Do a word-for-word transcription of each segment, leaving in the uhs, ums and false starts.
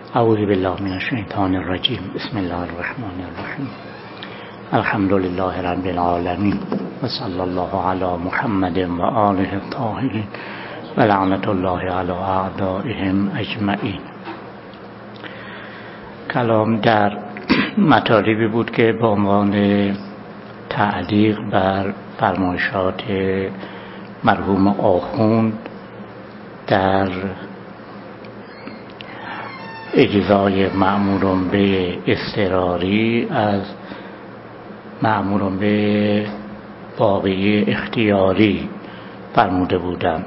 اعوذ بالله من الشیطان الرجیم. بسم الله الرحمن الرحیم. الحمد لله رب العالمین و صلی الله علی محمد و آله الطاهرین و لعنت الله علی اعدائهم اجمعین. کلام در مطالبی بود که به عنوان تعلیق بر فرمایشات مرحوم آخوند در اجزای مأمور به اضطراری از مأمور به واقعی اختیاری فرموده بودم.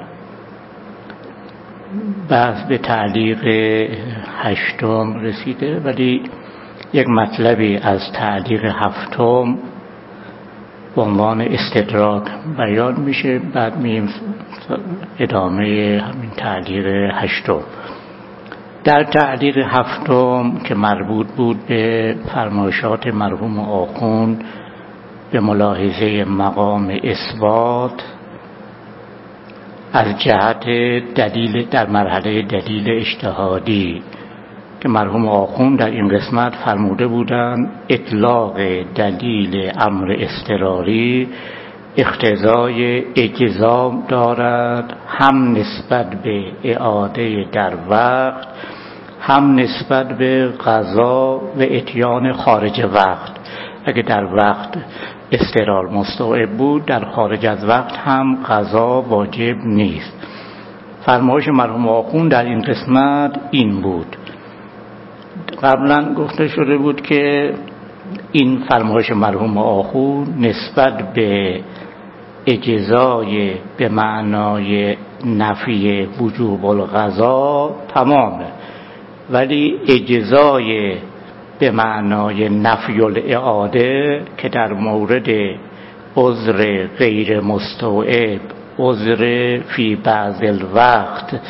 بعض به تعلیق هشتم رسیده، ولی یک مطلبی از تعلیق هفتم به عنوان استدراک بیان میشه. بعد مییم ادامه همین تعلیق هشتم. در تعلیق هفتم که مربوط بود به فرمایشات مرحوم آخوند به ملاحظه مقام اثبات از جهت دلیل در مرحله دلیل اجتهادی که مرحوم آخوند در این قسمت فرموده بودند اطلاق دلیل امر اضطراری اقتضای اجزام دارد، هم نسبت به اعاده در وقت، هم نسبت به قضا و اتیان خارج وقت. اگه در وقت اضطرار مستوعب بود، در خارج از وقت هم قضا واجب نیست. فرمایش مرحوم آخوند در این قسمت این بود. قبلا گفته شده بود که این فرمایش مرحوم آخوند نسبت به اجزای به معنای نفی وجوب القضا تمامه، ولی اجزای به معنای نفی الاعاده که در مورد عذر غیر مستوعب، عذر فی بعض الوقت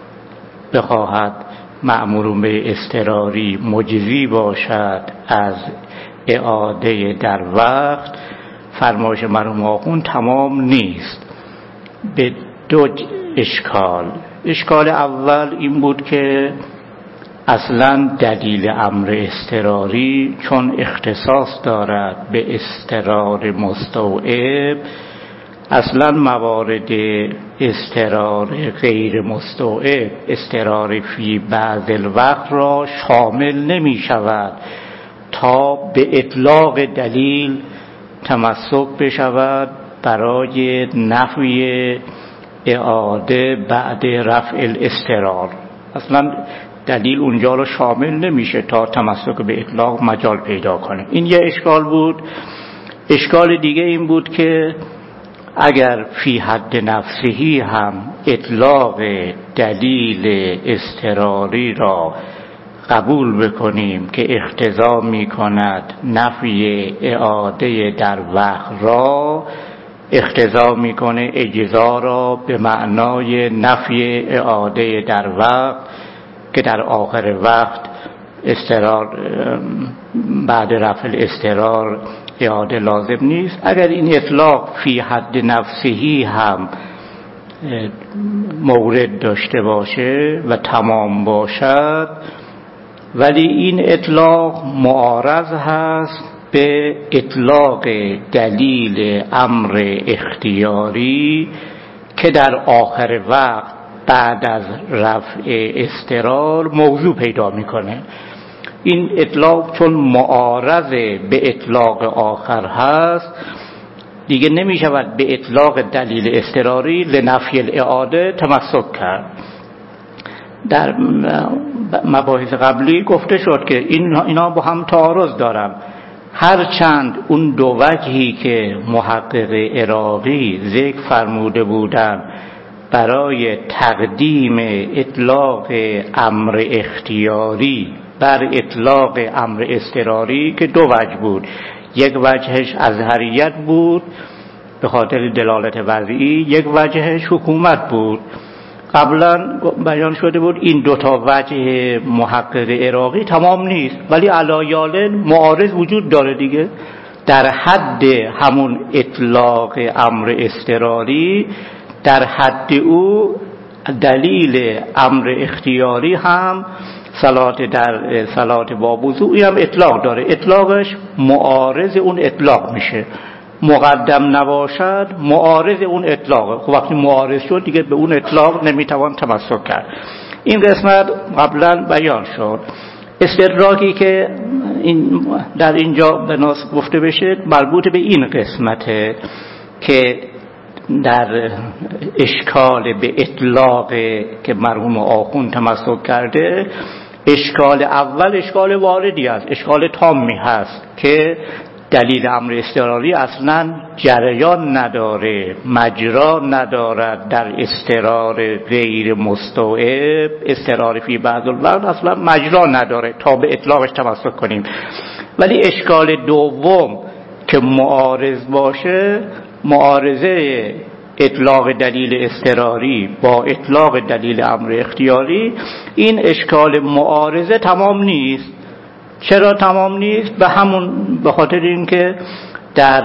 بخواهد مأمور به اضطراری مجزی باشد از اعاده در وقت، فرمایش مرحوم آخوند تمام نیست. به دو اشکال. اشکال اول این بود که اصلا دلیل امر اضطراری چون اختصاص دارد به اضطرار مستوعب، اصلا موارد اضطرار غیر مستوعب، اضطرار فی بعض الوقت را شامل نمی شود تا به اطلاق دلیل تمسک بشود برای نفی اعاده بعد رفع الاضطرار. اصلا دلیل اونجا رو شامل نمیشه تا تمسک به اطلاق مجال پیدا کنه. این یه اشکال بود. اشکال دیگه این بود که اگر فی حد نفسهی هم اطلاق دلیل اضطراری را قبول بکنیم که اقتضا می کند نفی اعاده در وقت را، اقتضا می کنه اجزا را به معنای نفی اعاده در وقت که در آخر وقت استقرار بعد رفع الاضطرار اعاده لازم نیست. اگر این اطلاق فی حد نفسهی هم مورد داشته باشه و تمام باشد، ولی این اطلاق معارض هست به اطلاق دلیل امر اختیاری که در آخر وقت بعد از رفع اضطرار موضوع پیدا میکنه. این اطلاق چون معارض به اطلاق آخر هست، دیگه نمیشود به اطلاق دلیل اضطراری لنفی الاعاده تمسک کرد. در مباحث قبلی گفته شد که اینا با هم تعارض دارن، هرچند اون دو وجهی که محقق عراقی ذکر فرموده بودن برای تقدیم اطلاق امر اختیاری بر اطلاق امر اضطراری که دو وجه بود، یک وجهش ازهریت بود به خاطر دلالت وضعی، یک وجهش حکومت بود. قبلا بیان شده بود این دوتا وجه محقق عراقی تمام نیست، ولی علایال معارض وجود داره دیگه. در حد همون اطلاق امر اضطراری، در حد او دلیل امر اختیاری هم صلات در صلات با وضوعی هم اطلاق داره، اطلاقش معارض اون اطلاق میشه. مقدم نباشد معارض اون اطلاق، خب وقتی معارض شد دیگه به اون اطلاق نمیتوان تمسک کرد. این قسمت قبلا بیان شد. استدراکی که این در اینجا به ناس گفته بشه مربوط به این قسمته که در اشکال به اطلاق که مرحوم آخوند تمسک کرده، اشکال اول اشکال واردی است، اشکال تامی هست که دلیل امر اضطراری اصلا جریان نداره، مجرا ندارد در اضطرار غیر مستوعب، اضطرار فی بعض الوقت اصلا مجرا نداره تا به اطلاقش تمسک کنیم. ولی اشکال دوم که معارض باشه، معارضه اطلاق دلیل اضطراری با اطلاق دلیل امر اختیاری، این اشکال معارضه تمام نیست. چرا تمام نیست؟ به همون به خاطر اینکه در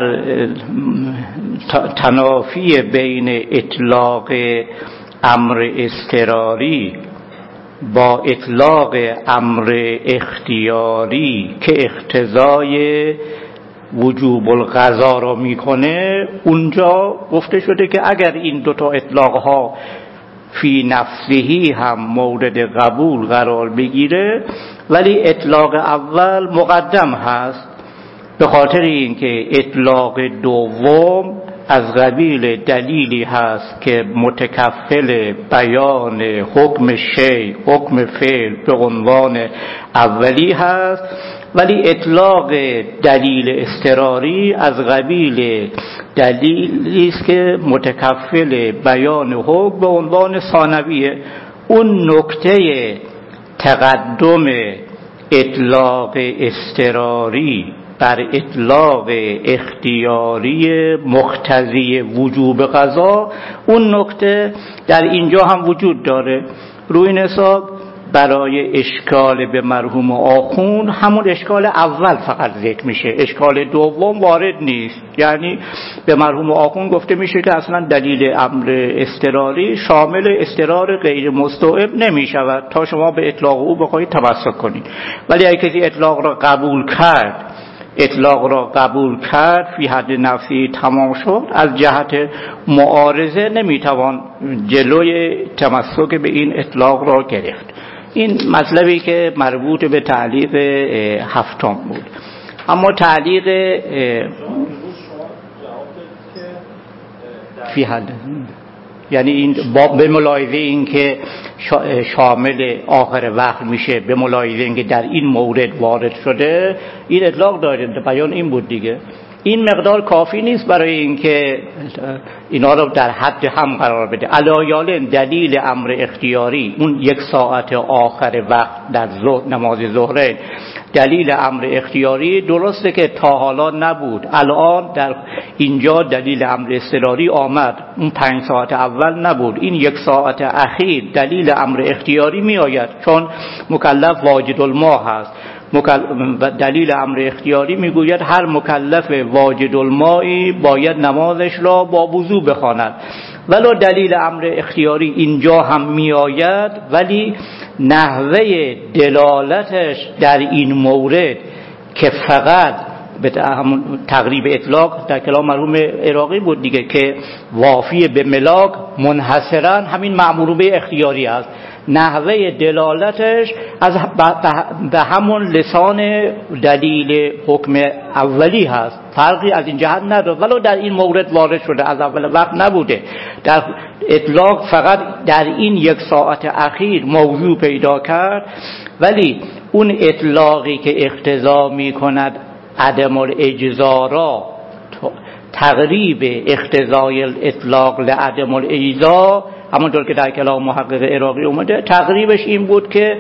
تنافی بین اطلاق امر اضطراری با اطلاق امر اختیاری که اقتضای وجوب القضا را میکنه، اونجا گفته شده که اگر این دوتا اطلاق ها فی نفسهی هم مورد قبول قرار بگیره، ولی اطلاق اول مقدم هست به خاطر اینکه اطلاق دوم از قبیل دلیلی هست که متکفل بیان حکم شیء، حکم فعل به عنوان اولی هست، ولی اطلاق دلیل اضطراری از قبیل دلیلی است که متکفل بیان حکم به عنوان ثانویه. اون نکته تقدم اطلاق اضطراری بر اطلاق اختیاری مقتضی وجوب قضا، اون نکته در اینجا هم وجود داره. روی این حساب برای اشکال به مرحوم آخوند همون اشکال اول فقط ذکر میشه، اشکال دوم وارد نیست. یعنی به مرحوم آخوند گفته میشه که اصلا دلیل امر اضطراری شامل اضطرار غیر مستوعب نمیشود تا شما به اطلاق او بخواید تمسک کنید. ولی اگه کسی اطلاق را قبول کرد، اطلاق را قبول کرد فی حد نفسی تمام شد، از جهت معارضه نمیتوان جلوی تمسک به این اطلاق را گرفت. این مطلبی که مربوط به تعلیق هفتم بود. اما تعلیق فی حد، یعنی این به ملاحظه این که شامل آخر وقت میشه، به ملاحظه این که در این مورد وارد شده، این اطلاق داره. بیان این بود دیگه. این مقدار کافی نیست برای اینکه اینا رو در حد هم قرار بده. علایال دلیل امر اختیاری اون یک ساعت آخر وقت در نماز ظهر، دلیل امر اختیاری درسته که تا حالا نبود، الان در اینجا دلیل امر اضطراری آمد، اون پنج ساعت اول نبود، این یک ساعت اخیر دلیل امر اختیاری می آید چون مکلف واجد الماء هست. دلیل امر اختیاری میگوید هر مکلف واجد المائی باید نمازش را با وضو بخواند. ولو دلیل امر اختیاری اینجا هم میآید، ولی نحوه دلالتش در این مورد که فقط به تقریب اطلاق در کلام مرحوم عراقی بود دیگه، که وافی به ملاک منحصرا همین مأمور به اختیاری است. نحوه دلالتش از به همون لسان دلیل حکم اولی هست، فرقی از این جهت نداره. ولو در این مورد وارد شده، از اول وقت نبوده، در اطلاق فقط در این یک ساعت اخیر موضوع پیدا کرد، ولی اون اطلاقی که اقتضا می کند عدم الاجزا را تقریب اقتضای الاطلاق لعدم الاجزا، همونطور که در کلام محقق عراقی اومده، تقریبش این بود که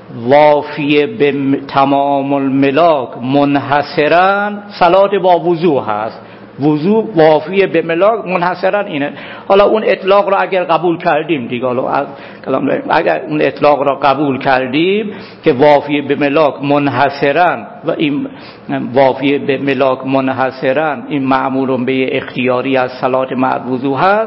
وافی به تمام الملاک منحصرا صلات با وضو هست. وضو وافی به ملاک منحصرا اینه. حالا اون اطلاق را اگر قبول کردیم دیگه، حالا از کلام اگر اون اطلاق را قبول کردیم که وافی به ملاک منحصرا و این وافی به ملاک منحصرا این معمول به اختیاری از صلات مع وضو هست،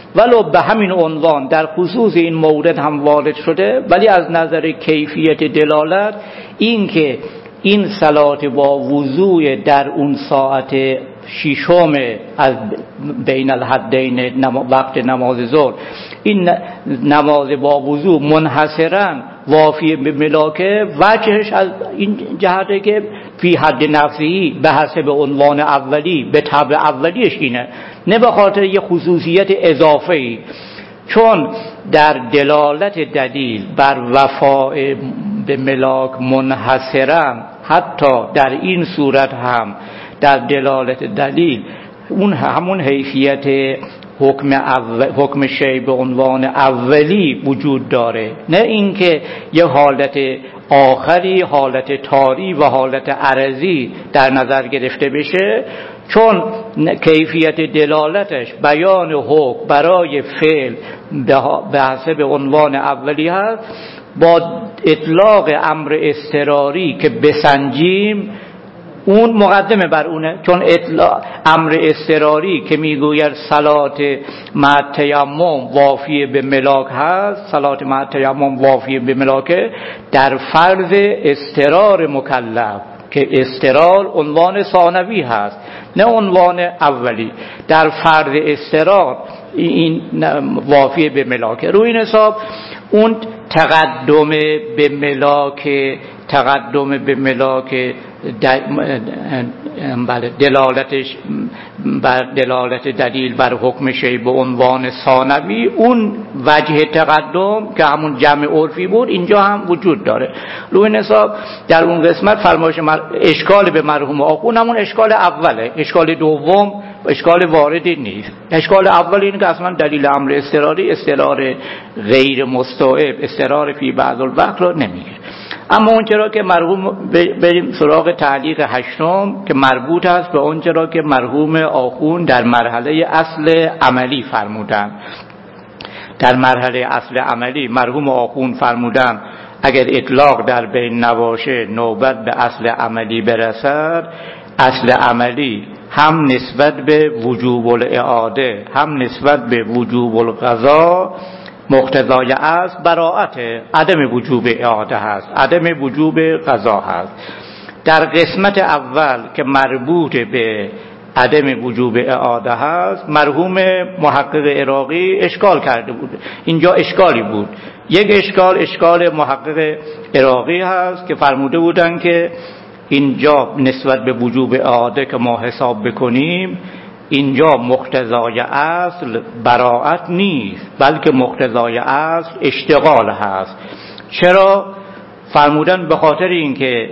ولو به همین عنوان در خصوص این مورد هم وارد شده، ولی از نظر کیفیت دلالت این که این صلات با وضوع در اون ساعت ششم از بین الحدین وقت نماز ظهر، این نماز با وضوع منحصراً وافی به ملاکه، وجهش از این جهته که فی حد نفسی به حسب عنوان اولی به طبع اولیش اینه، نه به خاطر یه خصوصیت اضافه‌ای. چون در دلالت دلیل بر وفای به ملاک منحصراً، حتی در این صورت هم در دلالت دلیل اون همون حیثیت حکم اول، حکم شیء به عنوان اولی وجود داره، نه اینکه یه حالت آخری، حالت طاری و حالت عرضی در نظر گرفته بشه. چون کیفیت دلالتش بیان حکم برای فعل به حسب عنوان اولی هست، با اطلاق امر اضطراری که بسنجیم اون مقدمه بر اونه. چون اطلاق امر اضطراری که میگوید صلات مع تیمم وافی به ملاک هست، صلات مع تیمم وافی به ملاکه در فرض اضطرار مکلف، که اضطرار عنوان ثانوی هست نه عنوان اولی. در فرض اضطرار این وافی به ملاکه. روی این حساب اون تقدم به ملاک تقدم به ملاک بله دلالتش بر دلالت دلیل بر حکم شیء به عنوان ثانوی، اون وجه تقدم که همون جمع عرفی بود اینجا هم وجود داره. روی این حساب در اون قسمت فرمایش مر... اشکال به مرحوم آخوند همون اشکال اوله، اشکال دوم اشکال واردی نیست. اشکال اول اینه که اصلا دلیل امر اضطراری اضطرار غیر مستوعب، اضطرار فی بعض الوقت رو نمیگه. اما اون چرا که مرحوم بریم سراغ تعلیق هشتم که مربوط است به اون چرا که مرحوم آخوند در مرحله اصل عملی فرمودن. در مرحله اصل عملی مرحوم آخوند فرمودن اگر اطلاق در بین نباشه نوبت به اصل عملی برسد، اصل عملی هم نسبت به وجوب الاعاده هم نسبت به وجوب القضا مقتضای است براءت عدم وجوب اعاده هست، عدم وجوب قضا هست. در قسمت اول که مربوط به عدم وجوب اعاده هست مرحوم محقق عراقی اشکال کرده بود. اینجا اشکالی بود. یک اشکال اشکال محقق عراقی هست که فرموده بودن که اینجا نسبت به وجوب اعاده که ما حساب بکنیم، اینجا مقتضای اصل براءت نیست بلکه مقتضای اصل اشتغال هست. چرا؟ فرمودن به خاطر اینکه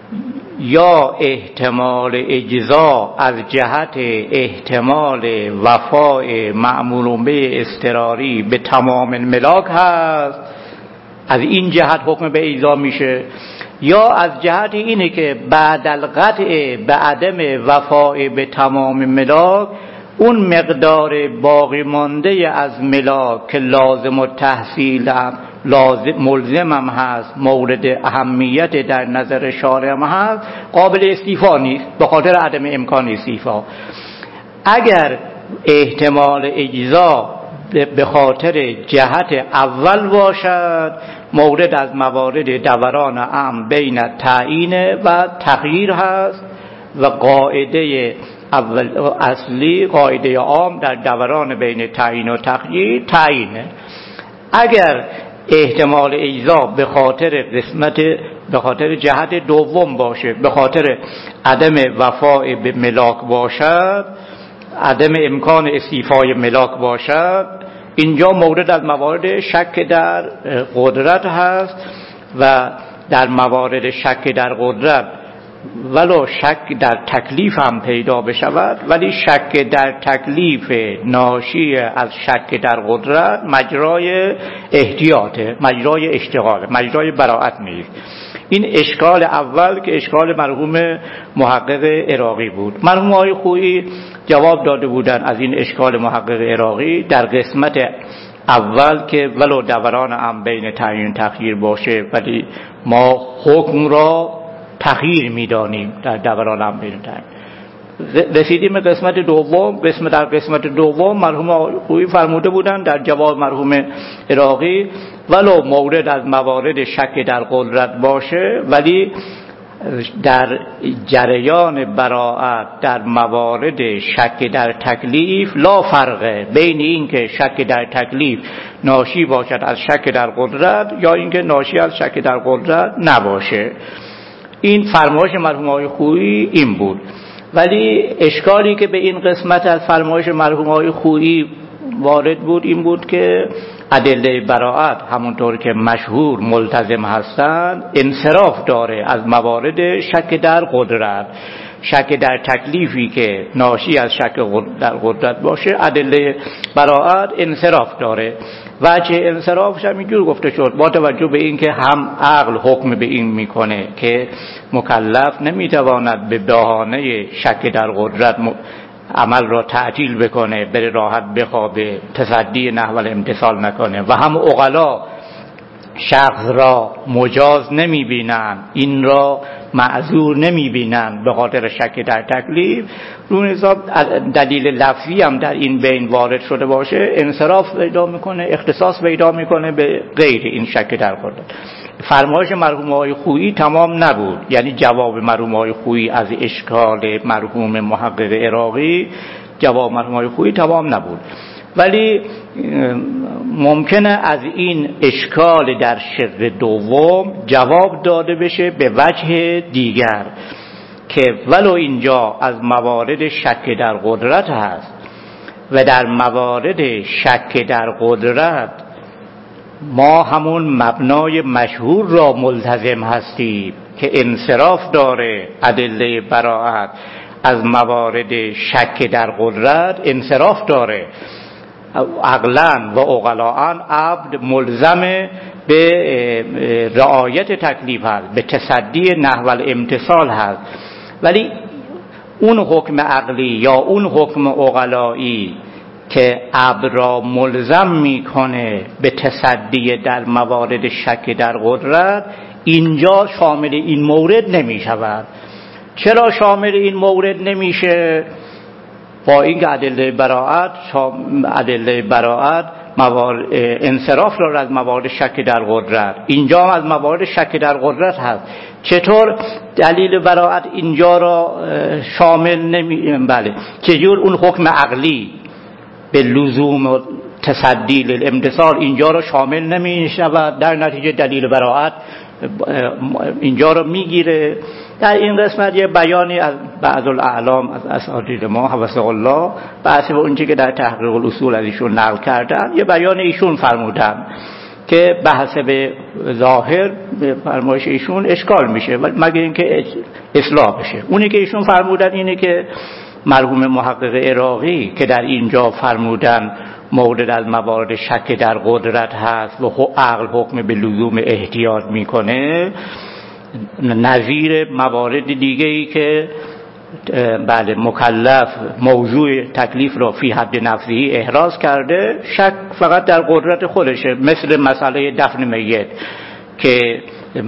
یا احتمال اجزا از جهت احتمال وفای مأمور به اضطراری به تمام ملاک هست، از این جهت حکم به ایضا میشه، یا از جهت اینه که بعد القطع به عدم وفای به تمام ملاک اون مقدار باقی مانده از ملاک که لازم و تحصیل هم لازم ملزم هم هست، مورد اهمیت در نظر شارع هم هست، قابل استیفا نیست به خاطر عدم امکان استیفا. اگر احتمال اجزا به خاطر جهت اول باشد، مورد از موارد دوران عام بین تعیین و تغییر هست و قاعده اول اصلی قاعده عام در دوران بین تعیین و تغییر تعیینه. اگر احتمال اجزا به خاطر قسمت به خاطر جهت دوم باشه، به خاطر عدم وفای به ملاک باشد، عدم امکان استیفای ملاک باشد، اینجا مورد از موارد شک در قدرت هست و در موارد شک در قدرت ولو شک در تکلیف هم پیدا بشود، ولی شک در تکلیف ناشی از شک در قدرت مجرای احتیاطه، مجرای اشتغاله، مجرای براءت نیست. این اشکال اول که اشکال مرحوم محقق عراقی بود. مرحوم آقای خویی جواب داده بودن از این اشکال محقق عراقی در قسمت اول که ولو دوران هم بین تعیین تغییر باشه ولی ما حکم را تغییر میدانیم در دوران هم بین تعیین. رسیدیم به قسمت دوم. قسمت در قسمت دوم مرحوم آقای خویی فرموده بودند در جواب مرحوم عراقی ولو مورد از موارد شک در قدرت باشه، ولی در جریان براءت در موارد شک در تکلیف لا فرقه بین این که شک در تکلیف ناشی باشد از شک در قدرت یا اینکه ناشی از شک در قدرت نباشه. این فرمایش مرحوم آقای خویی این بود. ولی اشکالی که به این قسمت از فرمایش مرحوم آقای خویی وارد بود این بود که ادله براءت همونطور که مشهور ملتزم هستند انصراف داره از موارد شک در قدرت. شک در تکلیفی که ناشی از شک در قدرت باشه ادله براءت انصراف داره. وجه انصرافش هم اینجور گفته شد با توجه به این که هم عقل حکم به این میکنه که مکلف نمیتواند به بهانه شک در قدرت عمل را تعجیل بکنه، بره راحت بخوابه، تصدی نحو الامتثال نکنه، و هم عقلا شخص را مجاز نمی بینن، این را معذور نمی بینن به خاطر شک در تکلیف. رو حساب دلیل لفظی هم در این بین وارد شده باشه انصراف پیدا میکنه، اختصاص پیدا میکنه به غیر این شک در قدرت. فرمایش مرحوم آقای خویی تمام نبود، یعنی جواب مرحوم آقای خویی از اشکال مرحوم محقق عراقی، جواب مرحوم آقای خویی تمام نبود، ولی ممکنه از این اشکال در شق دوم جواب داده بشه به وجه دیگر که ولو اینجا از موارد شک در قدرت هست و در موارد شک در قدرت ما همون مبنای مشهور را ملتزم هستیم که انصراف داره ادله براءت از موارد شک در قدرت انصراف داره. عقلاً و عقلاً عبد ملزم به رعایت تکلیف هست، به تصدی نحو الامتثال هست، ولی اون حکم عقلی یا اون حکم عقلایی که عبد را ملزم میکنه به تصدی در موارد شک در قدرت اینجا شامل این مورد نمیشود. چرا شامل این مورد نمیشه؟ با این که ادله براءت ادله براءت موارد انصراف را از موارد شک در قدرت، اینجا هم از موارد شک در قدرت هست. چطور دلیل براءت اینجا را شامل نمی بله چجور اون حکم عقلی به لزوم و تصدی للامتثال اینجا را شامل نمی شود، در نتیجه دلیل براءت اینجا را میگیره. در این قسمت یه بیانی از بعض الاعلام از اساتید ما حفظه الله بحث به اونچه که در تحقیق الاصول از ایشون نقل کردن، یه بیان ایشون فرمودن که بحث به ظاهر به فرمایش ایشون اشکال میشه مگر اینکه اصلاح بشه. اونی که ایشون فرمودن اینه که مرحوم محقق عراقی که در اینجا فرمودن مورد از موارد شک در قدرت هست و عقل حکم به لزوم احتیاط میکنه، نظیر موارد دیگه‌ای که بله مکلف موضوع تکلیف را فی حد نفسی احراز کرده شک فقط در قدرت خودشه، مثل مسئله دفن میت که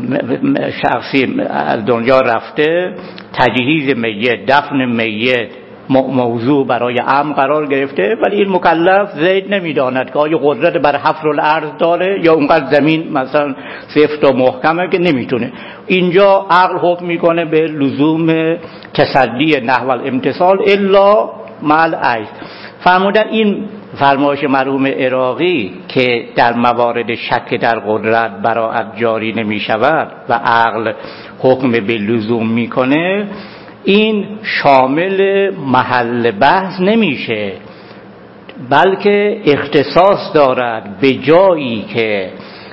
شخصی از دنیا رفته، تجهیز میت، دفن میت موضوع برای امر قرار گرفته، ولی این مکلف زید نمیداند که آیا قدرت بر حفر الارض داره یا اونقدر زمین مثلا سفت و محکمه که نمیتونه. اینجا عقل حکم میکنه به لزوم تصدی نحو الامتثال الا مع العجز. فرمودن این فرمایش مرحوم عراقی که در موارد شک در قدرت براءت جاری نمیشود و عقل حکم به لزوم میکنه، این شامل محل بحث نمیشه، بلکه اختصاص دارد به جایی که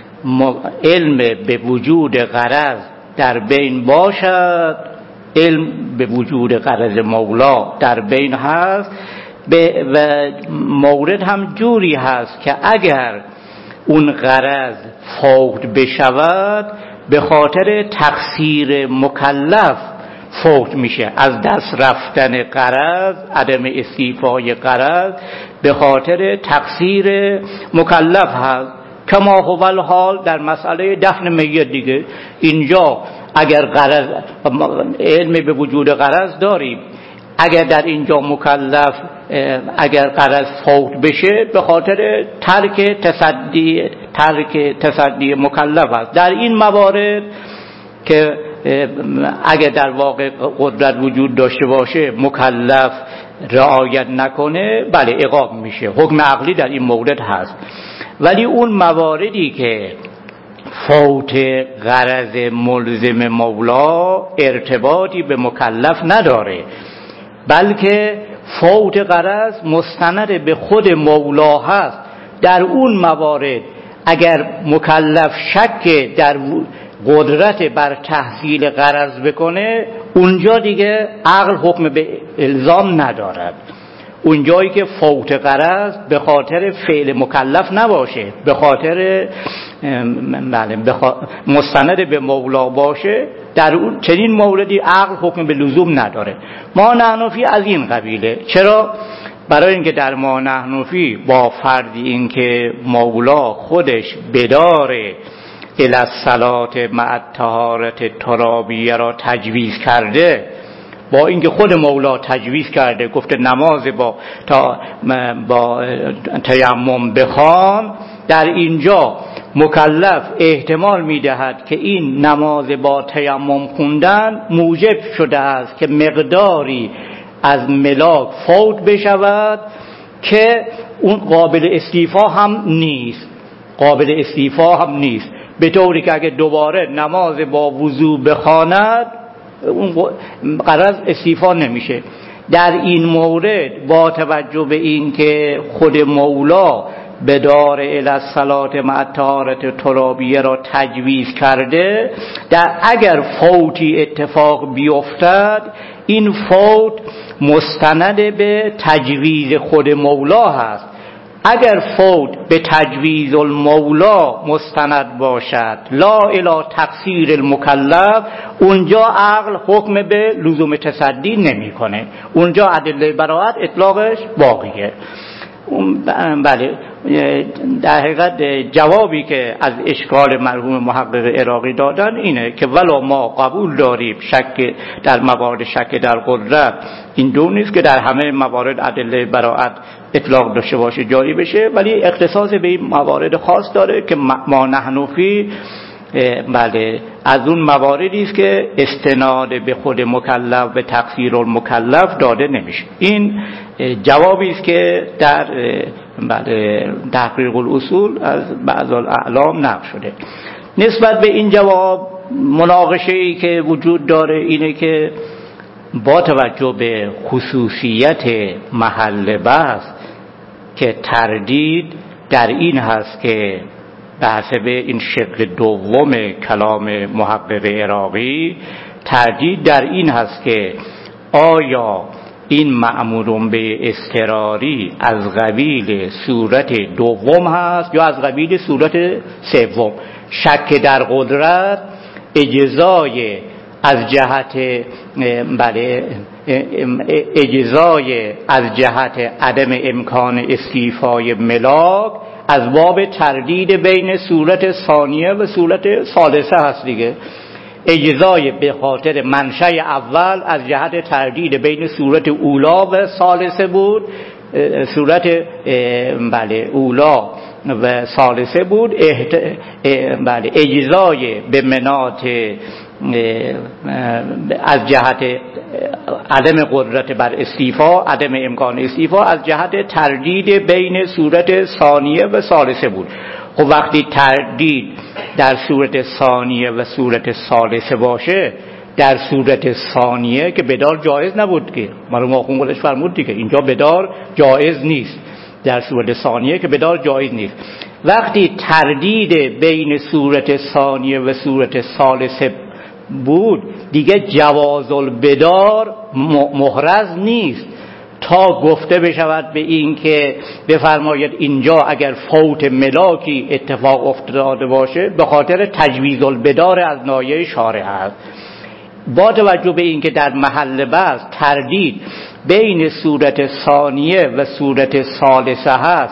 علم به وجود غرض در بین باشد، علم به وجود غرض مولا در بین هست و مورد هم جوری هست که اگر اون غرض فوت بشود به خاطر تقصیر مکلف فوت میشه، از دست رفتن غرض، عدم استیفای غرض به خاطر تقصیر مکلف هست. کما هو الحال در مسئله دفن میت دیگه، اینجا اگر غرض علم به وجود غرض داریم، اگر در اینجا مکلف اگر غرض فوت بشه به خاطر ترک تصدی ترک تصدی مکلف است. در این موارد که اگر در واقع قدرت وجود داشته باشه مکلف رعایت نکنه بله عقاب میشه، حکم عقلی در این مورد هست. ولی اون مواردی که فوت غرض ملزم مولا ارتباطی به مکلف نداره، بلکه فوت غرض مستند به خود مولا هست، در اون موارد اگر مکلف شک در قدرت بر تحصیل غرض بکنه اونجا دیگه عقل حکم به الزام ندارد. اونجایی که فوت غرض به خاطر فعل مکلف نباشه، به خاطر بله بخا... مستند به مولا باشه، در اون چنین موردی عقل حکم به لزوم نداره. ما نحنفی از این قبیله. چرا؟ برای اینکه در ما نحنفی با فردی این که مولا خودش بداره الی الصلاة مع الطهارة ترابیه را تجویز کرده، با اینکه خود مولا تجویز کرده گفته نماز با تا با تیمم بخوان، در اینجا مکلف احتمال میدهد که این نماز با تیمم خوندن موجب شده است که مقداری از ملاک فوت بشود که اون قابل استیفا هم نیست، قابل استیفا هم نیست، به طوری که اگه دوباره نماز با وضو بخواند اون غرض استیفا نمیشه. در این مورد با توجه به این که خود مولا بدار الی الصلاة مع الطهارة ترابیه را تجویز کرده، در اگر فوتی اتفاق بیفتد این فوت مستند به تجویز خود مولا هست. اگر فوت به تجویز المولا مستند باشد لا الی تقصیر المکلف، اونجا عقل حکم به لزوم تصدی نمیکنه، اونجا ادله براءت اطلاقش باقیه. بله، در حقیقت جوابی که از اشکال مرحوم محقق عراقی دادن اینه که ولا ما قبول داریم شک در موارد شک در قدرت این دو نیست که در همه موارد ادله براءت اطلاق داشته باشه جاری بشه، ولی اختصاص به این موارد خاص داره که ما نحنفی بله از اون مواردی است که استناد به خود مکلف به تقصیر المکلف داده نمیشه. این جوابی است که در بله تحقیق الاصول از بعض الاعلام نقل شده. نسبت به این جواب مناقشه ای که وجود داره اینه که با توجه به خصوصیت محل بحث که تردید در این هست که بحث به این شق دوم کلام محقق عراقی، تردید در این هست که آیا این مأمور به اضطراری از قبیل صورت دوم هست یا از قبیل صورت سوم. شک در قدرت اجزای از جهت بله اجزای از جهت عدم امکان استیفای ملاک از باب تردید بین صورت ثانیه و صورت ثالثه هست دیگه. اجزای به خاطر منشأ اول از جهت تردید بین صورت اولا و ثالثه بود، صورت بله اولا و ثالثه بود. احت... بله اجزای به منات از جهت عدم قدرت بر استیفا، عدم امکان استیفا از جهت تردید بین صورت ثانیه و ثالثه بود. خب وقتی تردید در صورت ثانیه و صورت ثالثه باشه، در صورت ثانیه که بدار جایز نبود که مرحوم آخوند خودش فرمود دیگه اینجا بدار جایز نیست، در صورت ثانیه که بدار جایز نیست. وقتی تردید بین صورت ثانیه و صورت ثالثه بود دیگه جواز البدار محرز نیست تا گفته بشود به این که بفرماید اینجا اگر فوت ملاکی اتفاق افتاده باشه به خاطر تجویز البدار از نایه شارع است. با توجه به این که در محل بحث تردید بین صورت ثانیه و صورت ثالثه هست،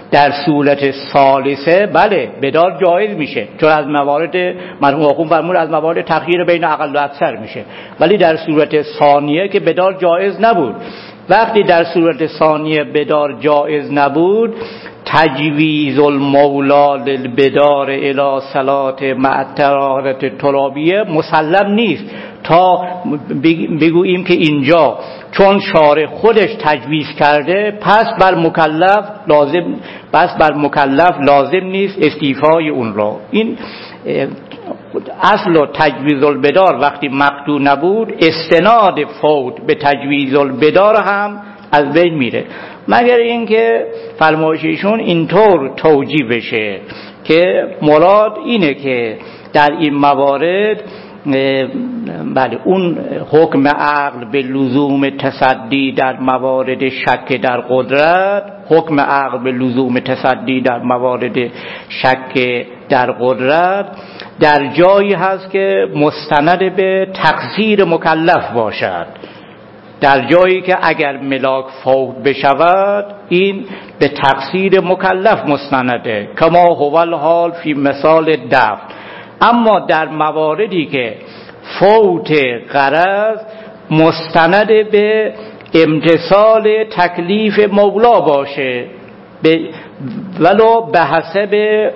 در صورت ثالثه بله بدار جایز میشه، چون از موارد مرحوم آخوند فرمود از موارد تخییر بین اقل و اکثر میشه. ولی در صورت ثانیه که بدار جایز نبود، وقتی در صورت ثانیه بدار جایز نبود، تجویز المولا للبدار الی صلات مع طهارت ترابیه مسلم نیست تا بگوییم که اینجا چون شارع خودش تجویز کرده پس بر مکلف لازم پس بر مکلف لازم نیست استیفای اون را. این اصل و تجویز البدار وقتی مقطوع نبود، استناد فوت به تجویز البدار هم از بین میره، مگر اینکه فرمایششون اینطور توجیه بشه که مراد اینه که در این موارد بله اون حکم عقل به لزوم تصدی در موارد شک در قدرت، حکم عقل به لزوم تصدی در موارد شک در قدرت در جایی هست که مستند به تقصیر مکلف باشد، در جایی که اگر ملاک فوت بشود این به تقصیر مکلف مستنده، کما هو الحال فی مثال دفن. اما در مواردی که فوت غرض مستند به امتثال تکلیف مولا باشه، ولو به حسب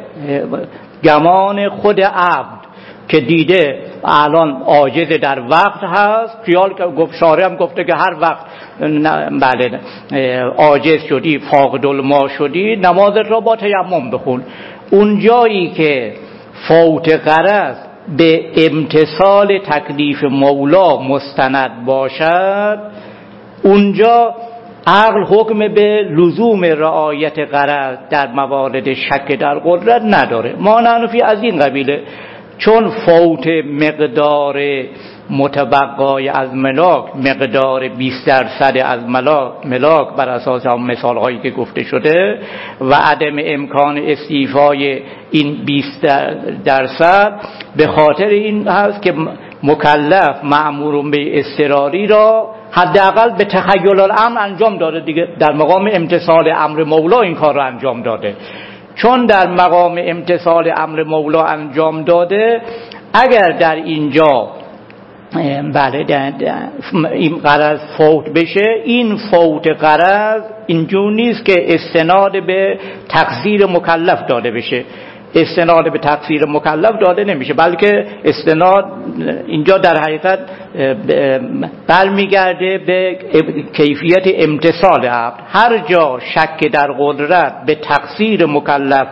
گمان خود عبد که دیده الان عاجز در وقت هست، خیال که گفت شارع هم گفته که هر وقت بله عاجز شدی فاقد الماء شدی نمازت را با تیمم بخون. اون جایی که فوت غرض به امتثال تکلیف مولا مستند باشد، اونجا عقل حکم به لزوم رعایت غرض در موارد شک در قدرت نداره. ما نحنفی از این قبیله، چون فوت مقدار متبقای از ملاک مقدار بیست درصد از ملاک, ملاک بر اساس هم مثال هایی که گفته شده و عدم امکان استیفای این بیست درصد به خاطر این هست که مکلف مأمور به اضطراری را حداقل به تخیل الامر انجام داده دیگه، در مقام امتثال امر مولا این کار را انجام داده. چون در مقام امتثال امر مولا انجام داده، اگر در اینجا بله این غرض فوت بشه، این فوت غرض اینجور نیست که استناد به تقصیر مکلف داده بشه، استناد به تقصیر مکلف داده نمیشه، بلکه استناد اینجا در حقیقت برمیگرده به کیفیت امتثال عبد. هر جا شک در قدرت به تقصیر مکلف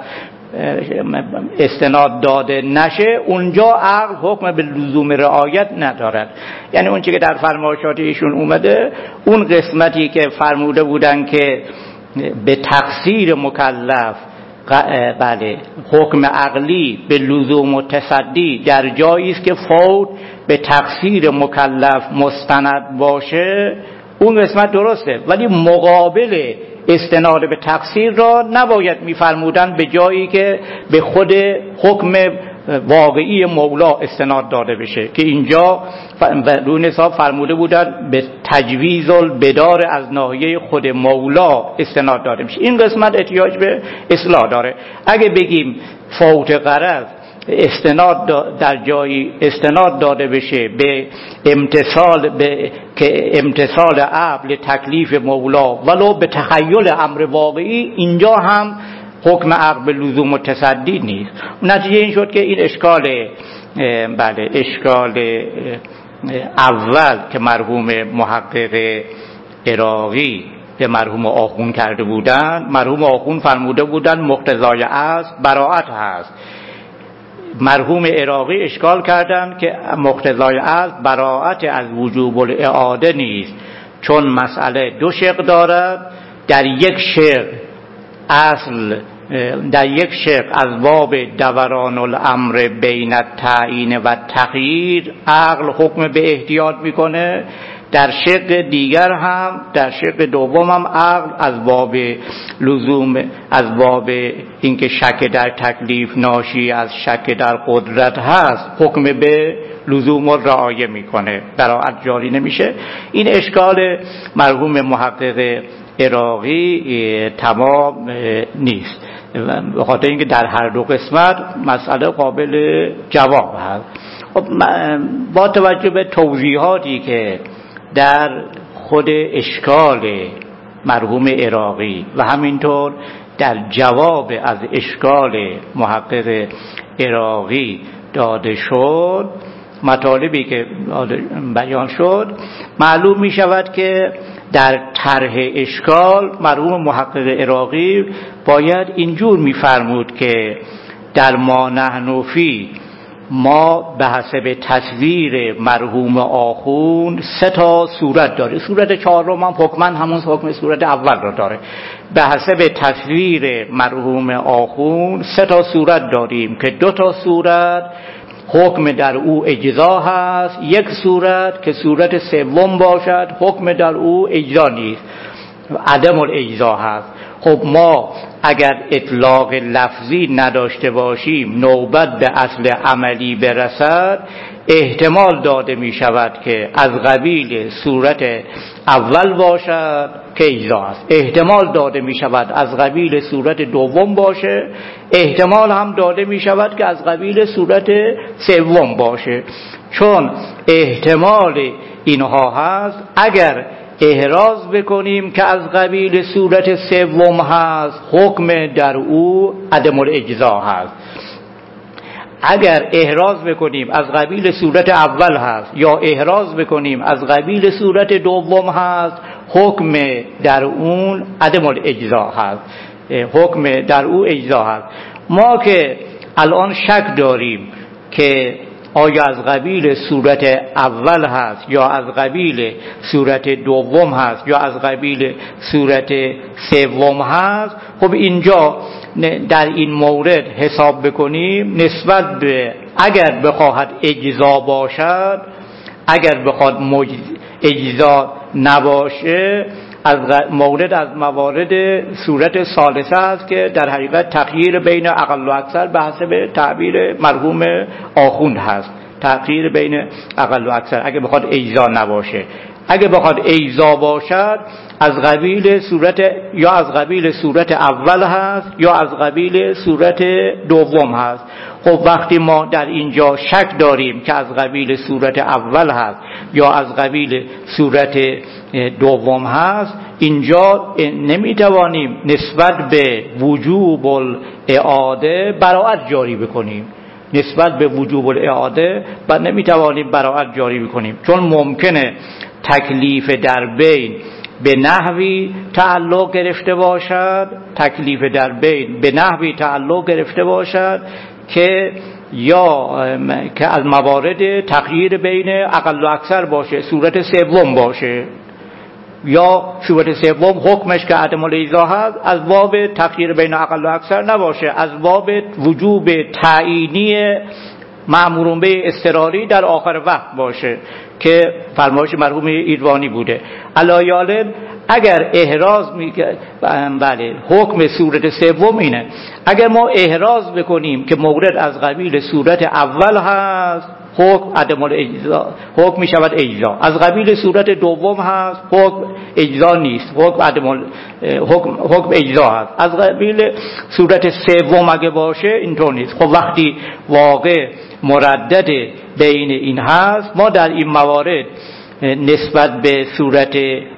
استناد داده نشه، اونجا عقل حکم به لزوم رعایت ندارد. یعنی اون چیزی که در فرمایشات ایشون اومده، اون قسمتی که فرموده بودن که به تقصیر مکلف بله حکم عقلی به لزوم و تصدی در جایی است که فوت به تقصیر مکلف مستند باشه، اون قسمت درسته، ولی مقابل استناد به تقصیر را نباید می‌فرمودن به جایی که به خود حکم واقعی مولا استناد داده بشه، که اینجا روی حساب فرموده بودن به تجویز البدار از ناحیه خود مولا استناد داده میشه. این قسمت احتیاج به اصلاح داره. اگه بگیم فوت غرض استناد در جایی استناد داده بشه به امتثال به که امتثال عقل تکلیف مولا ولو به تخیل امر واقعی، اینجا هم حکم عقل به لزوم و تصدی نیست. نتیجه این شد که این اشکال بله اشکال اول که مرحوم محقق عراقی به مرحوم آخوند کرده بودن، مرحوم آخوند فرموده بودن مقتضای اصل براءت هست، مرحوم عراقی اشکال کردن که مقتضای اصل براءت از وجوب الاعاده نیست، چون مسئله دو شق دارد. در یک شق اصل در یک شق از باب دوران الامر بین التعیین و تغییر عقل حکم به احتیاط میکنه، در شق دیگر هم در شق دوم هم عقل از باب لزوم از باب اینکه شک در تکلیف ناشی از شک در قدرت هست حکم به لزوم و رعایه میکنه، براءت جاری نمیشه. این اشکال مرحوم محقق عراقی تمام نیست، به خاطر اینکه در هر دو قسمت مسئله قابل جواب هست. خب با توجه به توضیحاتی که در خود اشکال مرحوم عراقی و همینطور در جواب از اشکال محقق عراقی داده شد، مطالبی که بیان شد، معلوم می شود که در طرح اشکال مرحوم محقق عراقی باید اینجور می فرمود که در ما نحن فی ما به حسب تصویر مرحوم آخوند سه تا صورت داره. صورت چهارم هم حکما همون حکم صورت اول رو داره. به حسب تصویر مرحوم آخوند سه تا صورت داریم که دو تا صورت حکم در او اجزا هست، یک صورت که صورت سوم باشد حکم در او اجزا نیست، عدم الاجزا هست. خب ما اگر اطلاق لفظی نداشته باشیم نوبت به اصل عملی برسد، احتمال داده می شود که از قبیل صورت اول باشد که اجزا است، احتمال داده می شود از قبیل صورت دوم باشه، احتمال هم داده می شود که از قبیل صورت سوم باشه. چون احتمال اینها هست، اگر احراز بکنیم که از قبیل صورت سوم هست حکم در او عدم الاجزا هست، اگر احراز بکنیم از قبیل صورت اول هست یا احراز بکنیم از قبیل صورت دوم هست حکم در اون عدم الاجزا هست، حکم در او اجزا هست. ما که الان شک داریم که آیا از قبیل صورت اول هست یا از قبیل صورت دوم هست یا از قبیل صورت سوم هست، خب اینجا در این مورد حساب بکنیم نسبت به اگر بخواهد اجزا باشد، اگر بخواد اجزا نباشه، از مورد از موارد صورت ثالثه است که در حقیقت تغییر بین اقل و اکثر به حسب تعبیر مرحوم آخوند هست، تغییر بین اقل و اکثر اگه بخواد اجزا نباشه. اگه بخواد اجزا باشد از قبیل صورت یا از قبیل صورت اول هست یا از قبیل صورت دوم هست. خب وقتی ما در اینجا شک داریم که از قبیل صورت اول هست یا از قبیل صورت دوم هست، اینجا نمیتوانیم نسبت به وجوب الاعاده براءت جاری بکنیم، نسبت به وجوب الاعاده و نمیتوانیم براءت جاری بکنیم، چون ممکنه تکلیف در بین به نحوی تعلق گرفته باشد، تکلیف در بین به نحوی تعلق گرفته باشد که یا که از موارد تغییر بین اقل و اکثر باشه، صورت سوم باشه، یا صورت سوم حکمش که عدم الاجزا هست از باب تغییر بین اقل و اکثر نباشه، از باب وجوب تعیینی مأمورون به اضطراری در آخر وقت باشه که فرمایش مرحوم ایروانی بوده. علایال اگر احراز میگه بله حکم صورت سوم اینه، اگر ما احراز بکنیم که مورد از قبیل صورت اول هست حکم عدم الاجزا، حکم می شود اجزا. از قبیل صورت دوم هست حکم اجزا نیست، حکم عدم حکم حکم اجزا هست. از قبیل صورت سوم اگه باشه اینطور نیست. خب وقتی واقع مردد بین این هست، ما در این موارد نسبت به صورت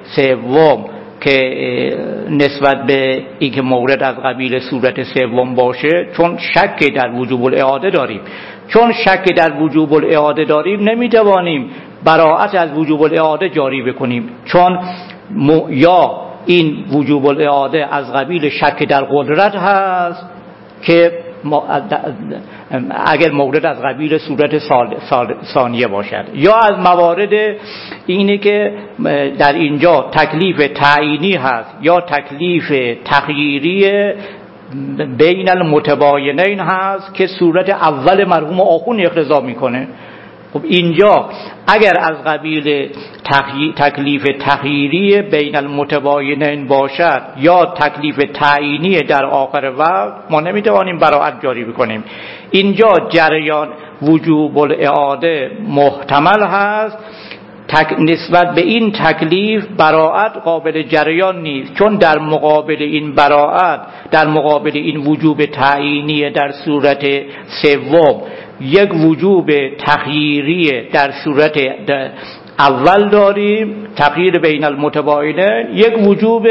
سوم که نسبت به اینکه مورد از قبیل صورت سوم باشه، چون شک در وجوب الاعاده داریم، چون شک در وجوب الاعاده داریم نمیتوانیم براءت از وجوب الاعاده جاری بکنیم، چون م... یا این وجوب الاعاده از قبیل شک در قدرت هست که اگر مورد از قبیل صورت سال... سال... ثانیه باشد، یا از موارد اینه که در اینجا تکلیف تعیینی هست یا تکلیف تغییری بین المتباینین هست که صورت اول مرحوم آخوند اقتضا میکنه. خب اینجا اگر از قبیل تکلیف تغییری بین المتباینین باشد یا تکلیف تعیینی در آخر وقت، ما نمیتوانیم براءت جاری بکنیم. اینجا جریان وجوب الاعاده محتمل هست، نسبت به این تکلیف براعت قابل جریان نیست، چون در مقابل این براعت، در مقابل این وجوب تعیینی در صورت سوم یک وجوب تخییری در صورت اول داریم، تغییر بین المتباینین، یک وجوب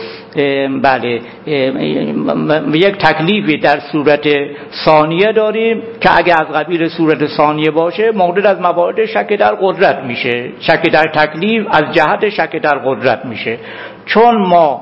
بله یک تکلیفی در صورت ثانیه داریم که اگه از قبیل صورت ثانیه باشه مورد از موارد شک در قدرت میشه، شک در تکلیف از جهت شک در قدرت میشه. چون ما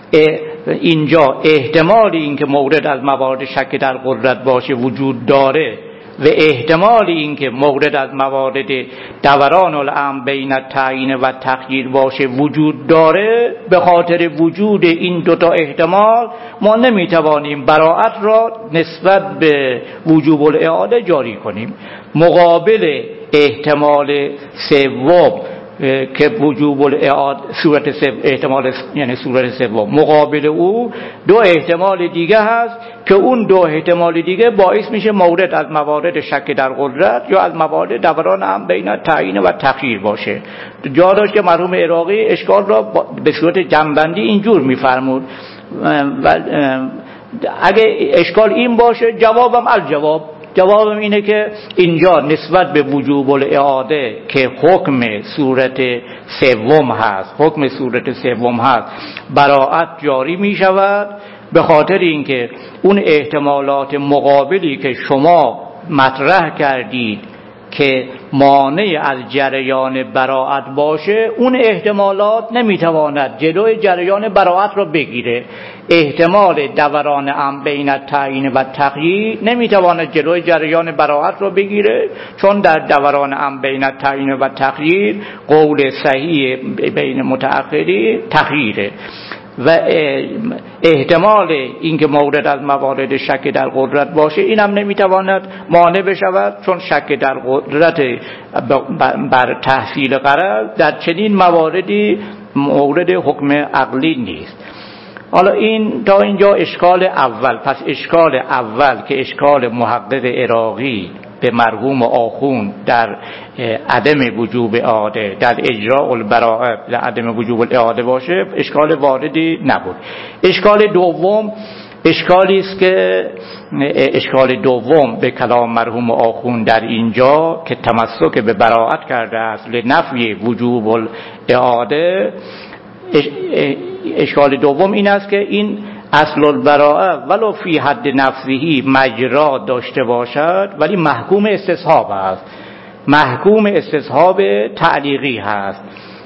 اینجا احتمال این که مورد از موارد شک در قدرت باشه وجود داره و احتمال این که مورد از موارد دوران الامر بین التعیین و تخییر باشه وجود داره، به خاطر وجود این دوتا احتمال ما نمیتوانیم براعت را نسبت به وجوب الاعاده جاری کنیم. مقابل احتمال سوم که وجوب الاعاده صورت سوم، احتمال یعنی صورت سوم، مقابل او دو احتمال دیگه هست که اون دو احتمال دیگه باعث میشه مورد از موارد شک در قدرت یا از موارد دوران هم بین تعیین و تخییر باشه. جا داشت که مرحوم عراقی اشکال را به صورت جنبندی اینجور میفرمود و اگه اشکال این باشه جوابم الجواب، جوابم اینه که اینجا نسبت به وجوب الاعاده که حکم صورت سوم هست، حکم صورت سوم هست، براعت جاری می شود، به خاطر اینکه اون احتمالات مقابلی که شما مطرح کردید که مانع از جریان براعت باشه، اون احتمالات نمیتواند جلوی جریان براعت را بگیره. احتمال دوران امر بین التعیین و تغییر نمیتواند جلوی جریان براعت را بگیره، چون در دوران امر بین التعیین و تغییر قول صحیح بین متأخری تغییره و احتمال اینکه مورد از موارد شک در قدرت باشه اینم نمیتواند مانع بشود، چون شک در قدرت بر تحصیل غرض در چنین مواردی مورد حکم عقلی نیست. حالا این تا اینجا اشکال اول. پس اشکال اول که اشکال محقق عراقی به مرحوم آخوند در عدم وجوب اعاده، در اجراء البراءه در عدم وجوب الاعاده باشه، اشکال واردی نبود. اشکال دوم اشکالی است که اشکال دوم به کلام مرحوم آخوند در اینجا که تمسک به براءت کرده است لنفی وجوب الاعاده، اشکال دوم این است که این اصل البراءه ولو فی حد نفسه مجرا داشته باشد ولی محکوم استصحاب است، محکوم استصحاب تعلیقی هست.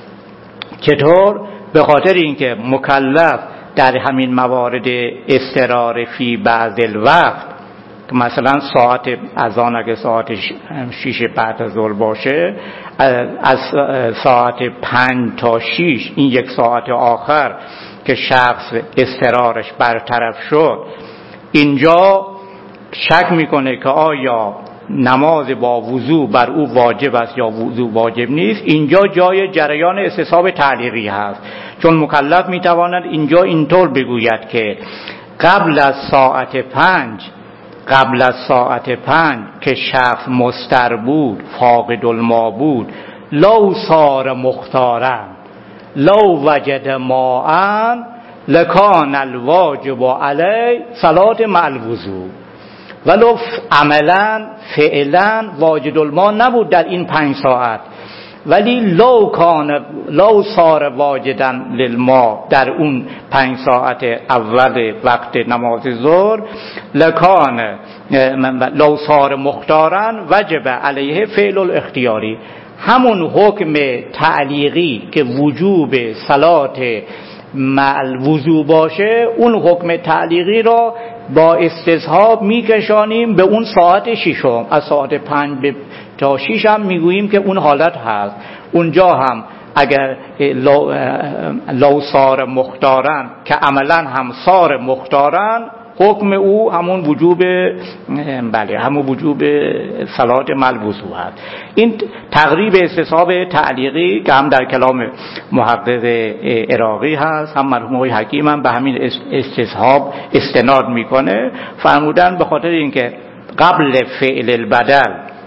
چطور؟ به خاطر اینکه مکلف در همین موارد اضطرار فی بعض الوقت که مثلا ساعت اذان اگه ساعت شیش بعد از ظهر باشه، از ساعت پنج تا شیش این یک ساعت آخر که شخص اضطرارش برطرف شد، اینجا شک میکنه که آیا نماز با وضو بر او واجب است یا وضو واجب نیست. اینجا جای جریان استصحاب تعلیقی هست، چون مکلف میتواند اینجا اینطور بگوید که قبل از ساعت پنج قبل از ساعت پنج که شخص مستر بود، فاقد الماء بود، لو صار مختارن لو وجد ماء لکان الواجب علی صلاة مع الوضو، ولو عملا فعلا واجد الماء نبود در این پنج ساعت، ولی لو کان لو صار واجدا للماء در اون پنج ساعت اول وقت نماز ظهر، لکان لو صار مختارن وجب علیه فعل الاختیاری، همون حکم تعلیقی که وجوب صلات مع الوضو باشه، اون حکم تعلیقی را با استصحاب میکشانیم به اون ساعت ششم. از ساعت پنج تا شش هم میگوییم که اون حالت هست. اونجا هم اگر لو, لو صار مختارن که عملا هم صار مختارن، حکم او همون وجوب بله همون وجوب صلات مع الوضو هست. این تقریب استصحاب تعلیقی که هم در کلام محقق عراقی هست، هم مرحوم آقای حکیم هم به همین استصحاب استناد میکنه. فرمودن به خاطر اینکه قبل فعل البدل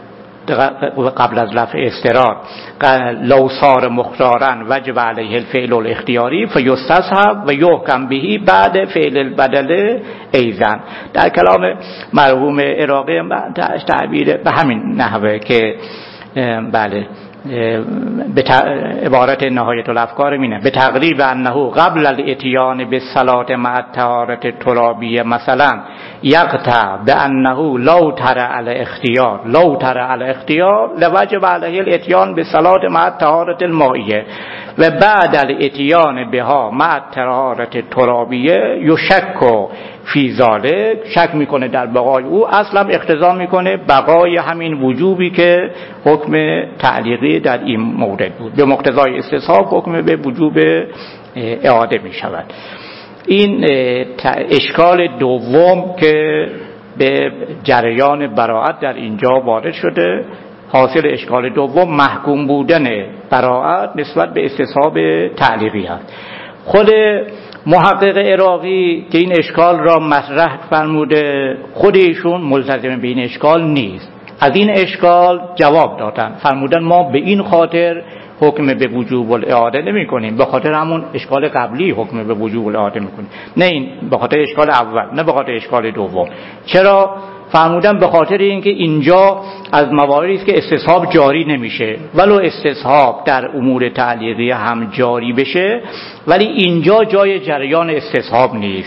قبل از لفظ استرار لو صار مختارا وجب علیه الفعل الاختیاری فیستصحب و یحکم به بعد فعل البدل ایضا. در کلام مرحوم عراقی تعبیر به همین نحوه که بله به عبارت نهایت الافکار مینه به تقریب انه قبل الاتیان به صلات مع الطهارت ترابیه مثلا یقطع به انه لو تر علی اختیار لو تر علی اختیار لوجب علیه الاتیان به صلات مع الطهارت المائیه و بعد الاتیان بها مع الطهارت ترابیه یشک فی ذالک، شک میکنه در بقای او، اصلا اقتضا میکنه بقای همین وجوبی که حکم تعلیقی در این مورد بود. به مقتضای استصحاب حکم به وجوب اعاده میشود. این اشکال دوم که به جریان براءت در اینجا وارد شده. حاصل اشکال دوم محکوم بودن براءت نسبت به استصحاب تعلیقی است. خود محقق عراقی که این اشکال را مطرح فرموده، خود ایشون ملتزم به این اشکال نیست. از این اشکال جواب دادن، فرمودن ما به این خاطر حکم به وجوب الاعاده نمی کنیم، به خاطر همون اشکال قبلی حکم به وجوب الاعاده می کنیم، نه این به خاطر اشکال اول، نه به خاطر اشکال دوم. چرا؟ فرمودن به خاطر اینکه اینجا از مواردی است که استصحاب جاری نمیشه، ولو استصحاب در امور تعلیقی هم جاری بشه، ولی اینجا جای جریان استصحاب نیست.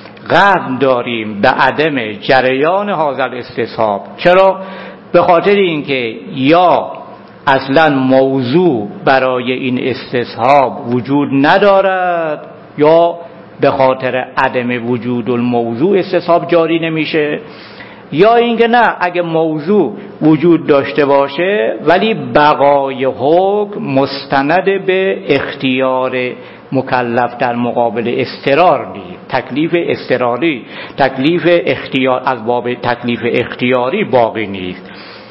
قصد داریم به عدم جریان حاصل استصحاب. چرا؟ به خاطر اینکه یا اصلا موضوع برای این استصحاب وجود ندارد، یا به خاطر عدم وجود الموضوع استصحاب جاری نمیشه، یا اینکه نه، اگه موضوع وجود داشته باشه ولی بقای حکم مستند به اختیار مکلف در مقابل اضطرار نیست. تکلیف اضطراری، تکلیف اختیار از باب تکلیف اختیاری باقی نیست.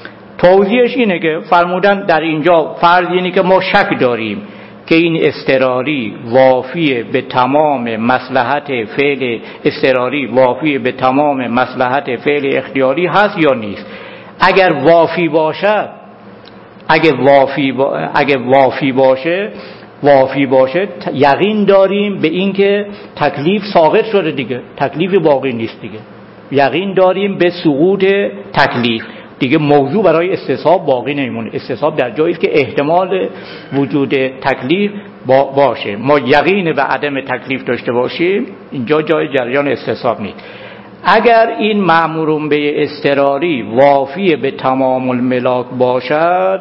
توضیحش اینه که فرمودن در اینجا فرض اینه که ما شک داریم که این اضطراری وافی به تمام مصلحت فعل اضطراری وافی به تمام مصلحت فعل اختیاری هست یا نیست. اگر وافی باشد، اگر وافی با... اگر وافی باشه وافی باشه یقین داریم به این که تکلیف ساقط شده دیگه، تکلیف باقی نیست دیگه. یقین داریم به سقوط تکلیف دیگه، موضوع برای استصحاب باقی نمیمونه. استصحاب در جایی است که احتمال وجود تکلیف با باشه. ما یقین به عدم تکلیف داشته باشیم، اینجا جای جریان استصحاب نیست. اگر این مأمورون به اضطراری وافی به تمام الملاک باشد،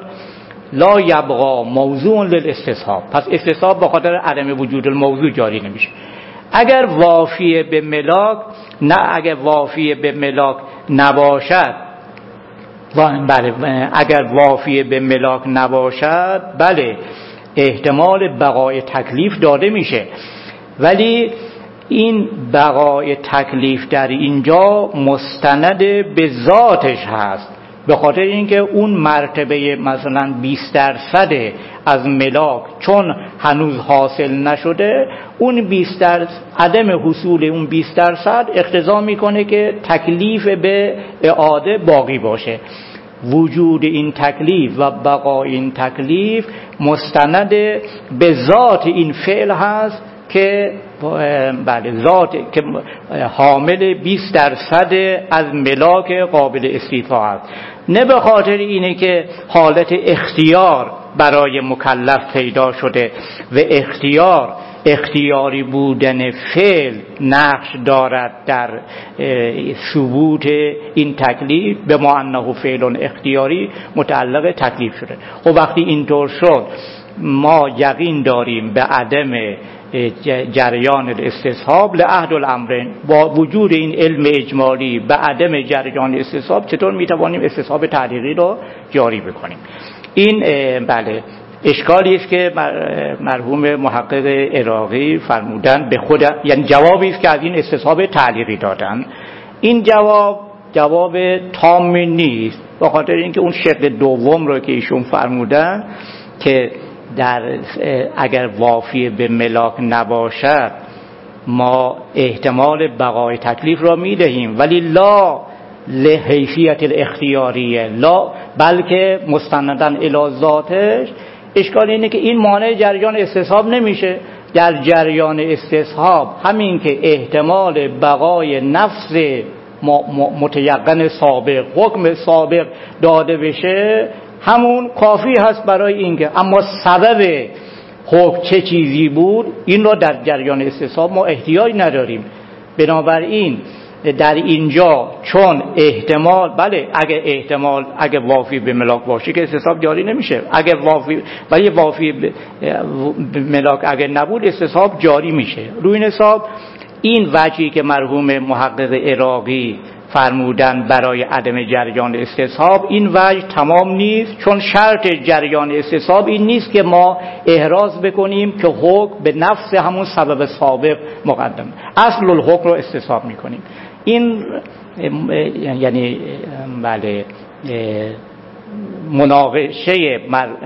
لا یبقى موضوع للاستصحاب، پس استصحاب به خاطر عدم وجود الموضوع جاری نمیشه. اگر وافی به ملاک نه اگر وافی به ملاک نباشد، بله اگر وافی به ملاک نباشد، بله احتمال بقای تکلیف داده میشه، ولی این بقای تکلیف در اینجا مستند به ذاتش هست، به خاطر اینکه اون مرتبه مثلا بیست درصد از ملاک چون هنوز حاصل نشده، اون بیست درصد عدم حصول اون بیست درصد اقتضا میکنه که تکلیف به اعاده باقی باشه. وجود این تکلیف و بقای این تکلیف مستند به ذات این فعل هست که بله ذات که حامل بیست درصد از ملاک قابل استیفا است، نه به خاطر اینه که حالت اختیار برای مکلف پیدا شده و اختیار اختیاری بودن فعل نقش دارد در ثبوت این تکلیف، به ما انه فعل اختیاری متعلق تکلیف شده. خب وقتی اینطور شد، ما یقین داریم به عدم جریان الاستصحاب لعهد الامرین. با وجود این علم اجمالی به عدم جریان استصحاب چطور میتوانیم استصحاب تعلیقی رو جاری بکنیم؟ این بله اشکالی است که مرحوم محقق عراقی فرمودن به خود، یعنی جوابی است که از این استصحاب تعلیقی دادن. این جواب جواب تام نیست، به خاطر اینکه اون شق دوم رو که ایشون فرمودن که در اگر وافی به ملاک نباشد ما احتمال بقای تکلیف را میدهیم، ولی لا لحیثیت الاختیاریه، لا بلکه مستندن الی ذاتش، اشکال اینه که این مانع جریان استصحاب نمیشه. در جریان استصحاب همین که احتمال بقای نفس متیقن سابق، حکم سابق داده بشه، همون کافی هست برای اینکه، اما سبب حکم چه چیزی بود این رو در جریان استصحاب ما احتیاج نداریم. بنابراین در اینجا چون احتمال، بله اگه احتمال اگه وافی به ملاک باشه که استصحاب جاری نمیشه، اگه وافی ولی وافی به ملاک اگه نبود استصحاب جاری میشه. روی این حساب این وجهی که مرحوم محقق عراقی فرمودن برای عدم جریان استصحاب، این وجه تمام نیست، چون شرط جریان استصحاب این نیست که ما احراز بکنیم که حکم به نفس همون سبب سابق مقدم، اصل الحکم رو استصحاب میکنیم. این یعنی بله مناقشه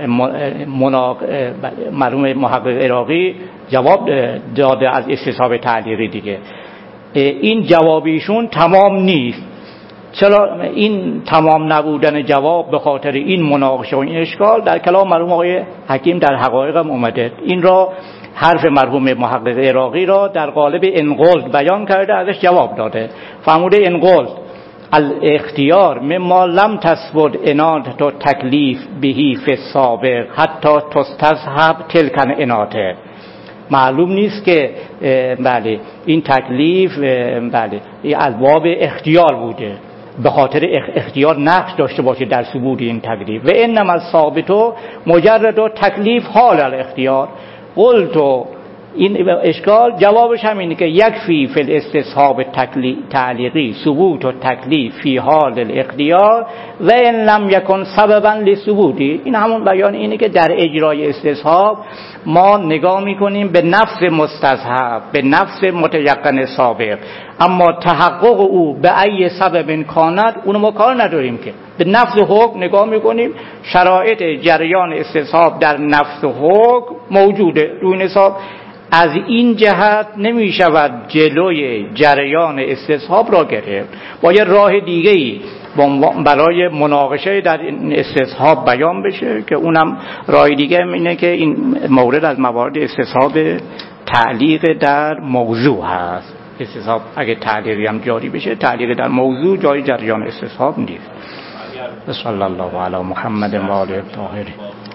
مرحوم محقق عراقی جواب داده از استصحاب تعلیقی دیگه. این جوابیشون تمام نیست. چرا این تمام نبودن جواب؟ به خاطر این مناقشه و این اشکال در کلام مرحوم آقای حکیم در حقایق هم اومده. این را حرف مرحوم محقق عراقی را در قالب انقلد بیان کرده، ازش جواب داده. فرموده انقلد الاختیار مما لم تثبت عنایت و تکلیف بهی فی السابق حتی تستصحب تلک العنایت. معلوم نیست که بله این تکلیف بله از باب اختیار بوده، به خاطر اختیار نقش داشته باشه در ثبوت این تکلیف. و انما الثابت مجرد تکلیف حال الاختیار. قلت این اشکال جوابش همینه که یکفی فی الاستصحاب تعلیقی ثبوت و تکلیف فی حال الاختیار و ان لم یکن سببا لثبوتی. این همون بیان اینه که در اجرای استصحاب ما نگاه میکنیم به نفس مستصحب، به نفس متیقن سابق، اما تحقق او به ای سبب کانت اونو ما کار نداریم، که به نفس حکم نگاه میکنیم. شرایط جریان استصحاب در نفس حکم موجوده. روی این حساب از این جهت نمی شود جلوی جریان استصحاب را گرفت. باید راه دیگه‌ای برای مناقشه در استصحاب بیان بشه که اونم راه دیگه اینه که این مورد از موارد استصحاب تعلیق در موضوع هست. استصحاب اگه تعلیقی هم جاری بشه، تعلیق در موضوع جای جریان استصحاب نیست. صلی الله علی محمد و آله الطاهرین.